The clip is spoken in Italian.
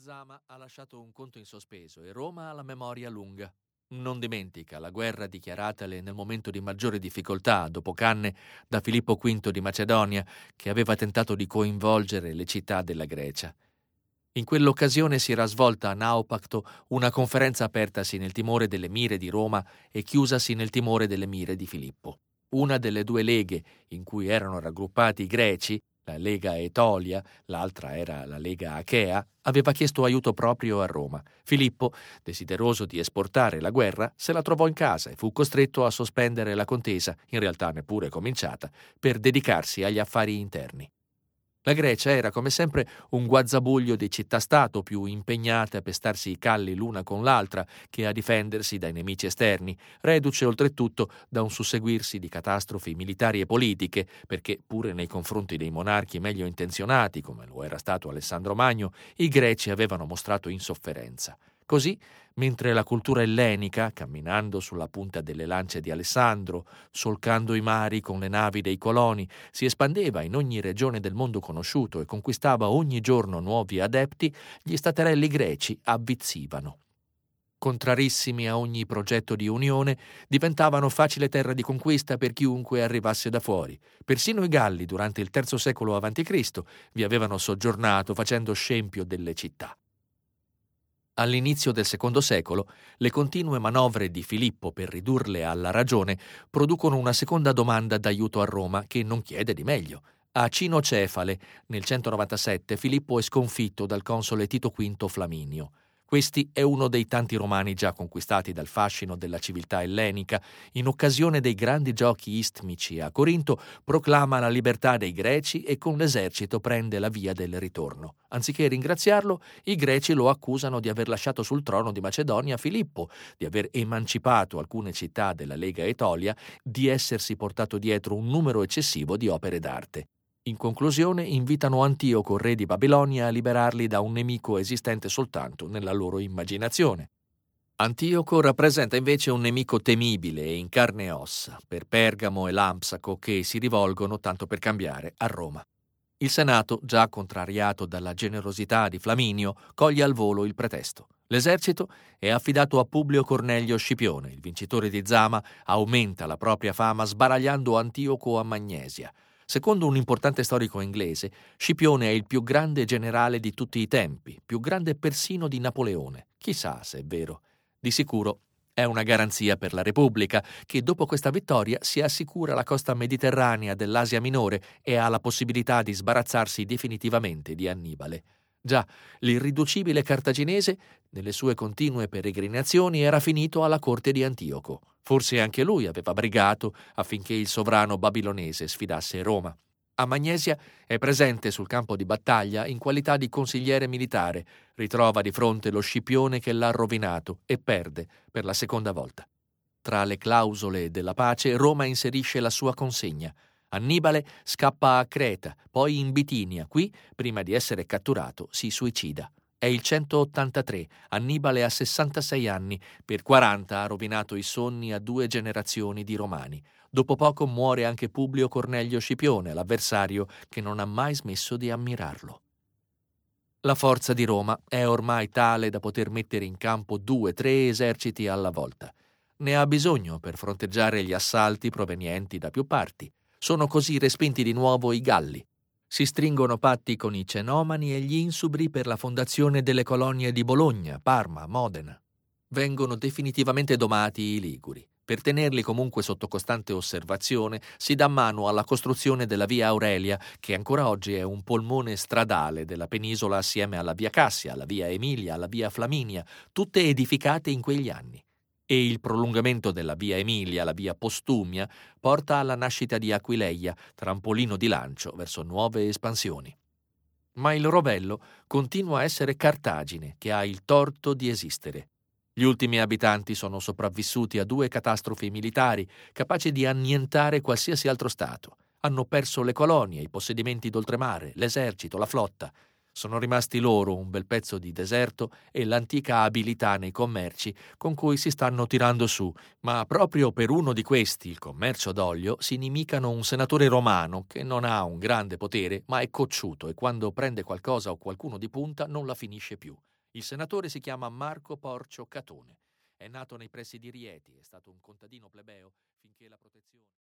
Zama ha lasciato un conto in sospeso e Roma ha la memoria lunga. Non dimentica la guerra dichiaratale nel momento di maggiore difficoltà, dopo canne, da Filippo V di Macedonia, che aveva tentato di coinvolgere le città della Grecia. In quell'occasione si era svolta a Naupacto una conferenza apertasi nel timore delle mire di Roma e chiusasi nel timore delle mire di Filippo. Una delle due leghe in cui erano raggruppati i greci, la Lega Aetolia, l'altra era la Lega Achea, aveva chiesto aiuto proprio a Roma. Filippo, desideroso di esportare la guerra, se la trovò in casa e fu costretto a sospendere la contesa, in realtà neppure cominciata, per dedicarsi agli affari interni. La Grecia era, come sempre, un guazzabuglio di città-stato più impegnate a pestarsi i calli l'una con l'altra che a difendersi dai nemici esterni, reduce oltretutto da un susseguirsi di catastrofi militari e politiche, perché pure nei confronti dei monarchi meglio intenzionati, come lo era stato Alessandro Magno, i greci avevano mostrato insofferenza. Così, mentre la cultura ellenica, camminando sulla punta delle lance di Alessandro, solcando i mari con le navi dei coloni, si espandeva in ogni regione del mondo conosciuto e conquistava ogni giorno nuovi adepti, gli staterelli greci avvizzivano. Contrarissimi a ogni progetto di unione, diventavano facile terra di conquista per chiunque arrivasse da fuori. Persino i Galli, durante il III secolo a.C., vi avevano soggiornato facendo scempio delle città. All'inizio del II secolo, le continue manovre di Filippo per ridurle alla ragione producono una seconda domanda d'aiuto a Roma che non chiede di meglio. A Cinocefale, nel 197, Filippo è sconfitto dal console Tito V Flaminio. Questi è uno dei tanti romani già conquistati dal fascino della civiltà ellenica. In occasione dei grandi giochi istmici a Corinto, proclama la libertà dei greci e con l'esercito prende la via del ritorno. Anziché ringraziarlo, i greci lo accusano di aver lasciato sul trono di Macedonia Filippo, di aver emancipato alcune città della Lega Aetolia, di essersi portato dietro un numero eccessivo di opere d'arte. In conclusione, invitano Antioco, re di Babilonia, a liberarli da un nemico esistente soltanto nella loro immaginazione. Antioco rappresenta invece un nemico temibile e in carne e ossa, per Pergamo e Lampsaco, che si rivolgono, tanto per cambiare, a Roma. Il Senato, già contrariato dalla generosità di Flaminio, coglie al volo il pretesto. L'esercito è affidato a Publio Cornelio Scipione. Il vincitore di Zama aumenta la propria fama sbaragliando Antioco a Magnesia. Secondo un importante storico inglese, Scipione è il più grande generale di tutti i tempi, più grande persino di Napoleone. Chissà se è vero. Di sicuro è una garanzia per la Repubblica, che dopo questa vittoria si assicura la costa mediterranea dell'Asia Minore e ha la possibilità di sbarazzarsi definitivamente di Annibale. Già, l'irriducibile cartaginese, nelle sue continue peregrinazioni, era finito alla corte di Antioco. Forse anche lui aveva brigato affinché il sovrano babilonese sfidasse Roma. A Magnesia è presente sul campo di battaglia in qualità di consigliere militare, ritrova di fronte lo Scipione che l'ha rovinato e perde per la seconda volta. Tra le clausole della pace, Roma inserisce la sua consegna. Annibale scappa a Creta, poi in Bitinia. Qui, prima di essere catturato, si suicida. È il 183, Annibale ha 66 anni, per 40 ha rovinato i sonni a 2 generazioni di romani. Dopo poco muore anche Publio Cornelio Scipione, l'avversario che non ha mai smesso di ammirarlo. La forza di Roma è ormai tale da poter mettere in campo 2-3 eserciti alla volta. Ne ha bisogno per fronteggiare gli assalti provenienti da più parti. Sono così respinti di nuovo i Galli. Si stringono patti con i Cenomani e gli Insubri per la fondazione delle colonie di Bologna, Parma, Modena. Vengono definitivamente domati i Liguri. Per tenerli comunque sotto costante osservazione si dà mano alla costruzione della Via Aurelia, che ancora oggi è un polmone stradale della penisola assieme alla Via Cassia, alla Via Emilia, alla Via Flaminia, tutte edificate in quegli anni. E il prolungamento della Via Emilia, la Via Postumia, porta alla nascita di Aquileia, trampolino di lancio verso nuove espansioni. Ma il rovello continua a essere Cartagine, che ha il torto di esistere. Gli ultimi abitanti sono sopravvissuti a 2 catastrofi militari, capaci di annientare qualsiasi altro stato. Hanno perso le colonie, i possedimenti d'oltremare, l'esercito, la flotta. Sono rimasti loro un bel pezzo di deserto e l'antica abilità nei commerci con cui si stanno tirando su, ma proprio per uno di questi, il commercio d'olio, si inimicano un senatore romano che non ha un grande potere, ma è cocciuto e quando prende qualcosa o qualcuno di punta non la finisce più. Il senatore si chiama Marco Porcio Catone. È nato nei pressi di Rieti, è stato un contadino plebeo finché la protezione